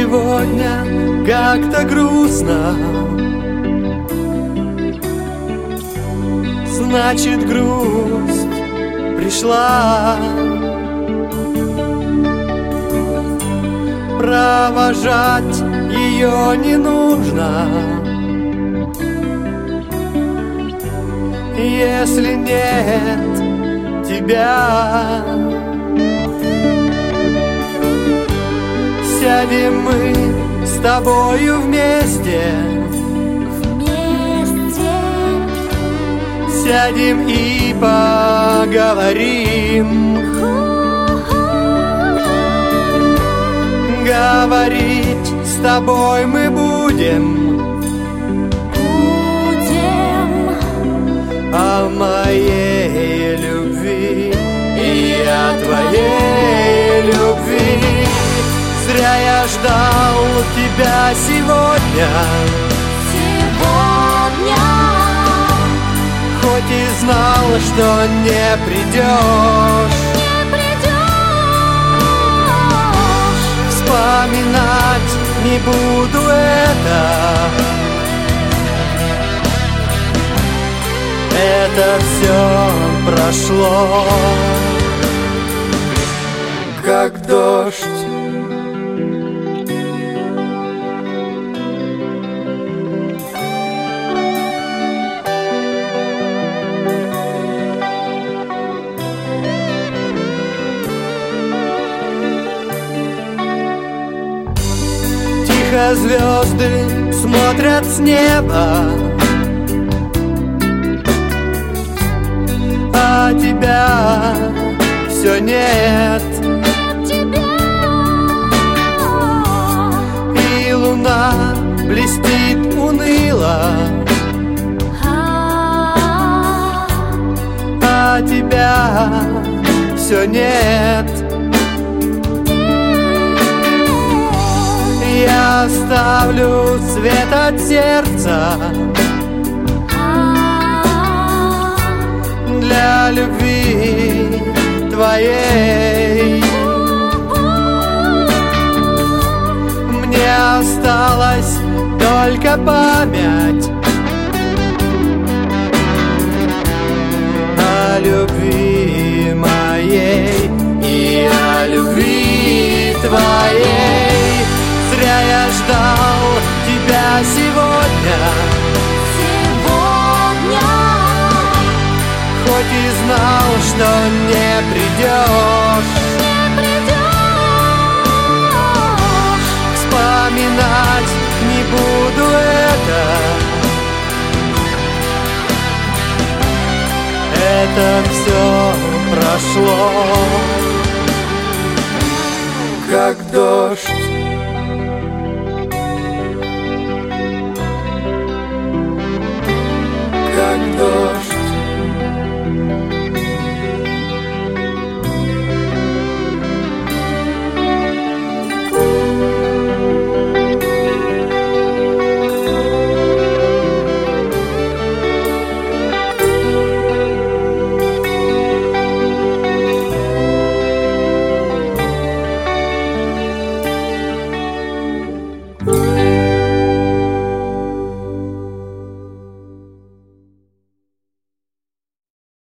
сегодня как-то грустно, значит, грусть пришла. Провожать ее не нужно, если нет тебя. Сядем мы с тобою вместе, сядем и поговорим. Говорить с тобой мы будем о моей любви и о твоей любви. Зря я ждал тебя сегодня, хоть и знал, что не придешь. Вспоминать не буду это все прошло, как дождь. Тихо звезды смотрят с неба, а тебя все нет. И луна блестит уныло, а тебя все нет. Я оставлю свет от сердца для любви твоей. Мне осталась только память о любви моей и о любви твоей. Зря я ждал тебя сегодня, хоть и знал, что не придешь. Вспоминать не буду это все прошло, как дождь.